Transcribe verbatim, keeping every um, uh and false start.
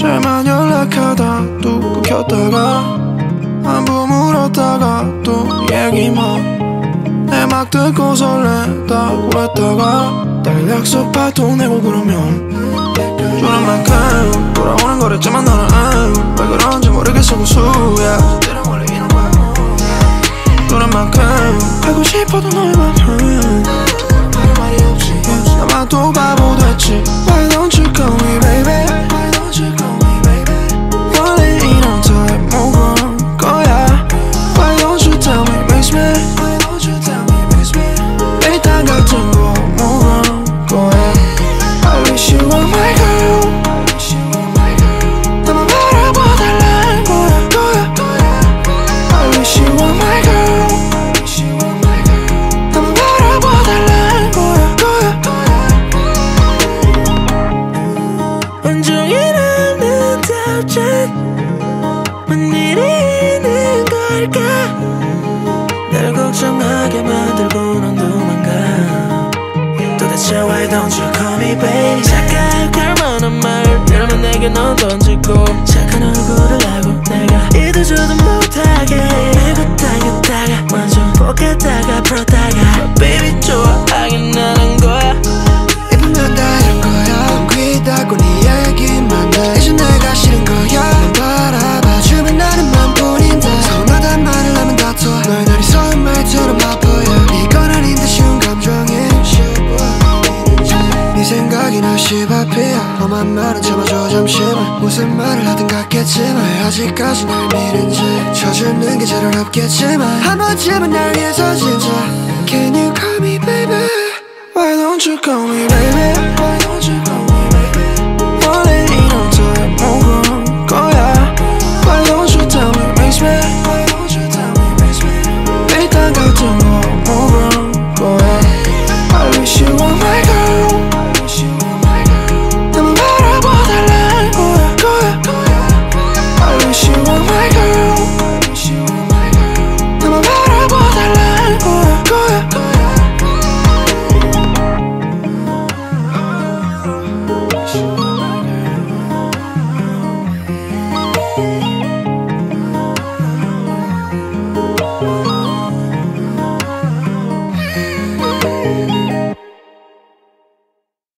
쟤만 연락하다 또 끊겼다가 안부 물었다가 또 얘기만 내 막 듣고 설레다고 했다가 딸 약속 파토 내고 그러면 주는 만큼 돌아오는 거랬지만 너는 왜 그런지 모르겠어 고수야 주는 만큼 하고 싶어도 너의 맘은 할 말이 없지 나만 또 바보 됐지 Why don't you call me baby Why don't you call me baby 원래 이런 타입 뭐건 거야 Why don't you tell me miss me Why don't you tell me miss me 일단 같은 거 뭐건 거야 I wish you were my girl I wish you were my girl 나만 바라봐달라는 거야 거야 I wish you were my girl I wish you were my girl 나만 바라봐달라는 거야 거야 온종일 없는 답장 뭔 일이 있는 걸까 날 걱정하게 만들고 넌 도망가 도대체 why don't you call me baby 착각할 만한 말들만 내게 넌 던지고 착한 얼굴을 하고 내가 잊어줘도 못하게 밀고 당겼다가 완전 볶았다가 풀었다가 baby 좋아하긴 하는 거야 입으면 다 이런 거야 넌 귀 닫고 네 얘기만 해 이제 내가 싫은 거야 난 바라봐주면 나는 맘뿐인데 서운하단 말을 하면 다퉈 너의 날이 서운 말처럼 아파요 이건 아닌데 쉬운 감정이 네 생각이 나 십 앞이야 험한 말은 참아줘 잠시만 무슨 말을 하든 같겠지만 왜 아직까지 날 믿는지 쳐주는 게 잘 어렵겠지만 한 번쯤은 날 위해서 진짜 Can you call me baby Why don't you call me baby Why don't you call me baby 원래 이런 타입 뭐건 거야 Why don't you tell me miss me Why don't you tell me miss me 일단 같은 거 뭐건 거야 I wish you were my girl I wish you were my girl 나만 바라봐달라는 거야 거야 I wish you were my girl I wish you were my girl 나만 바라봐달라는 거야 거야